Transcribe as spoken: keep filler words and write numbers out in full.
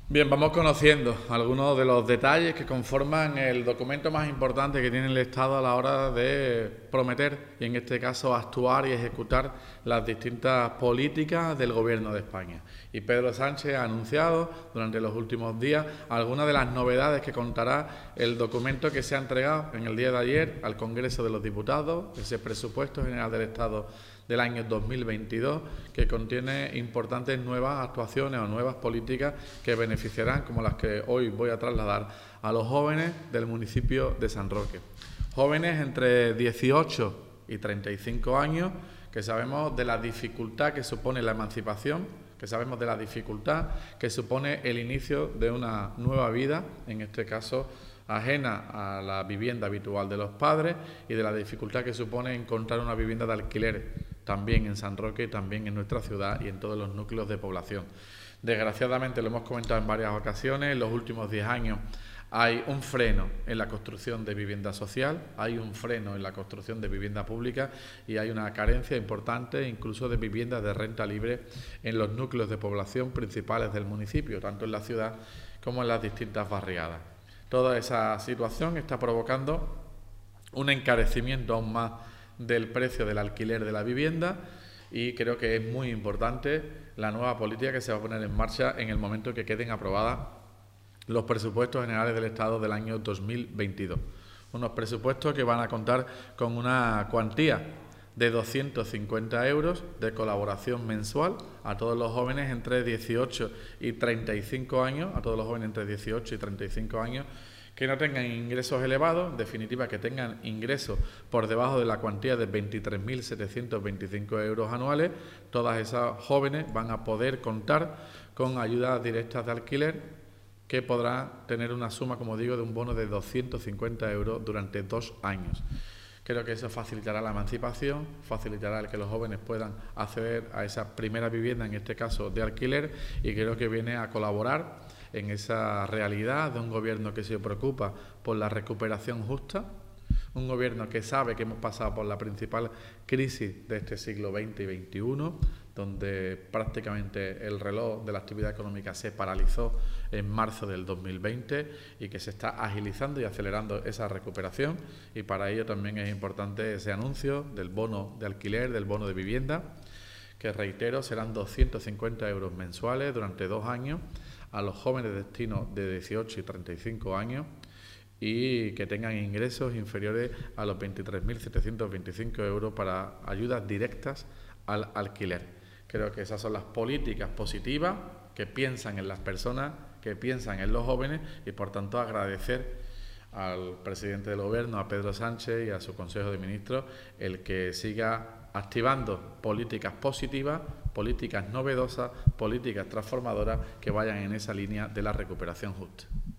Bien, vamos conociendo algunos de los detalles que conforman el documento más importante que tiene el Estado a la hora de prometer y, en este caso, actuar y ejecutar las distintas políticas del Gobierno de España. Y Pedro Sánchez ha anunciado durante los últimos días algunas de las novedades que contará el documento que se ha entregado en el día de ayer al Congreso de los Diputados, ese presupuesto general del Estado del año dos mil veintidós, que contiene importantes nuevas actuaciones o nuevas políticas que beneficiarán, como las que hoy voy a trasladar, a los jóvenes del municipio de San Roque. Jóvenes entre dieciocho y treinta y cinco años, que sabemos de la dificultad que supone la emancipación, que sabemos de la dificultad que supone el inicio de una nueva vida, en este caso ajena a la vivienda habitual de los padres, y de la dificultad que supone encontrar una vivienda de alquiler también en San Roque, también en nuestra ciudad y en todos los núcleos de población. Desgraciadamente, lo hemos comentado en varias ocasiones, en los últimos diez años hay un freno en la construcción de vivienda social, hay un freno en la construcción de vivienda pública y hay una carencia importante incluso de viviendas de renta libre en los núcleos de población principales del municipio, tanto en la ciudad como en las distintas barriadas. Toda esa situación está provocando un encarecimiento aún más del precio del alquiler de la vivienda, y creo que es muy importante la nueva política que se va a poner en marcha en el momento que queden aprobadas los presupuestos generales del Estado del año dos mil veintidós. Unos presupuestos que van a contar con una cuantía de doscientos cincuenta euros de colaboración mensual a todos los jóvenes entre dieciocho y treinta y cinco años, a todos los jóvenes entre dieciocho y treinta y cinco años, que no tengan ingresos elevados, en definitiva que tengan ingresos por debajo de la cuantía de veintitrés mil setecientos veinticinco euros anuales. Todas esas jóvenes van a poder contar con ayudas directas de alquiler, que podrán tener una suma, como digo, de un bono de doscientos cincuenta euros durante dos años. Creo que eso facilitará la emancipación, facilitará el que los jóvenes puedan acceder a esa primera vivienda, en este caso de alquiler, y creo que viene a colaborar en esa realidad de un gobierno que se preocupa por la recuperación justa, un gobierno que sabe que hemos pasado por la principal crisis de este siglo veinte y veintiuno, donde prácticamente el reloj de la actividad económica se paralizó en marzo del dos mil veinte y que se está agilizando y acelerando esa recuperación, y para ello también es importante ese anuncio del bono de alquiler, del bono de vivienda, que, reitero, serán doscientos cincuenta euros mensuales durante dos años a los jóvenes de destino de dieciocho y treinta y cinco años, y que tengan ingresos inferiores a los veintitrés mil setecientos veinticinco euros para ayudas directas al alquiler. Creo que esas son las políticas positivas que piensan en las personas, que piensan en los jóvenes, y por tanto agradecer al presidente del Gobierno, a Pedro Sánchez, y a su Consejo de Ministros el que siga activando políticas positivas, políticas novedosas, políticas transformadoras que vayan en esa línea de la recuperación justa.